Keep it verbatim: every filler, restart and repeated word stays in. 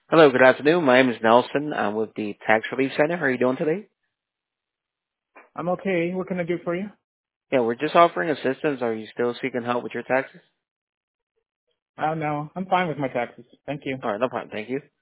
Hello, good afternoon. My name is Nelson. I'm with the Tax Relief Center. How are you doing today? I'm okay. What can I do for you? Yeah, we're just offering assistance. Are you still seeking help with your taxes? Uh, no, I'm fine with my taxes. Thank you. All right, no problem. Thank you.